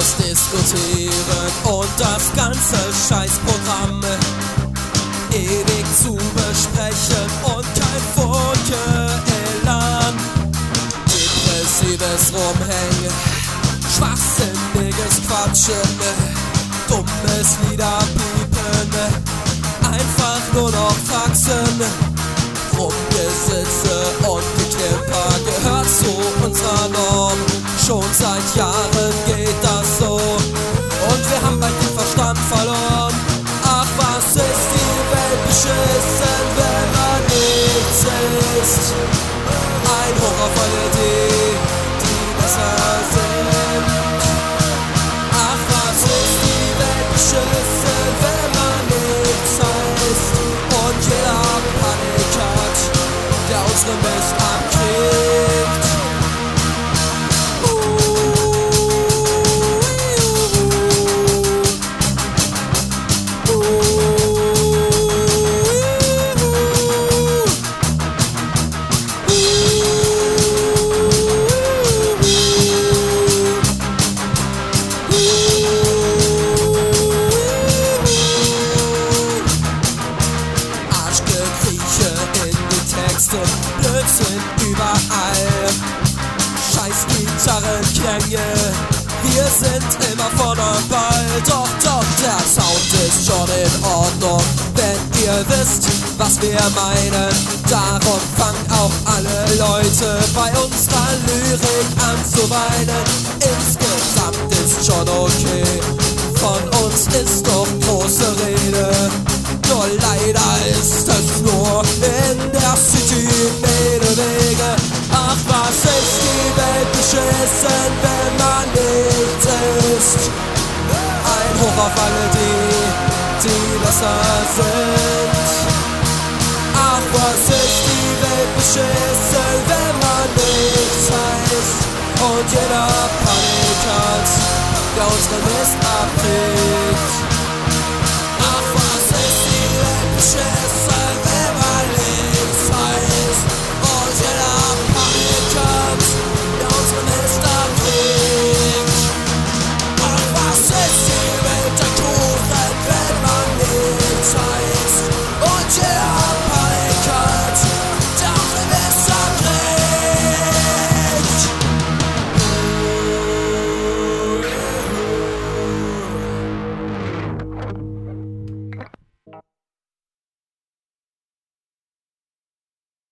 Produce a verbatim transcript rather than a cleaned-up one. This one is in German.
ausdiskutieren und das ganze Scheißprogramm ewig zu besprechen und kein Funke Elan. Depressives Rumhängen, schwachsinniges Quatschen, dummes Liederpiepen, einfach nur noch Faxen. Rumgesitze und Geklimper gehört zu unserer Norm. Schon seit Jahren geht das so und wir haben bald den Verstand verloren. Ach, was ist die Welt beschissen, wenn man nichts ist. Ein Hoch auf alle die, die besser sind. Ach, was ist die Welt beschissen, wenn man nichts heißt und jeder Panik hat, der unsere Mist abkriegt. Blödsinn überall, scheiß Gitarrenklänge, wir sind immer vorne am Ball. Doch, doch, der Sound ist schon in Ordnung, wenn ihr wisst, was wir meinen. Darum fangen auch alle Leute bei unserer Lyrik an zu weinen. Insgesamt ist schon okay, von uns ist doch große Rede. Nur leider ist es nur in der City Wege. Ach, was ist die Welt beschissen, wenn man nichts ist. Ein Hoch auf alle die, die besser sind. Ach, was ist die Welt beschissen, wenn man nichts heißt und jeder Panik hat, der unsere Mist abkriegt.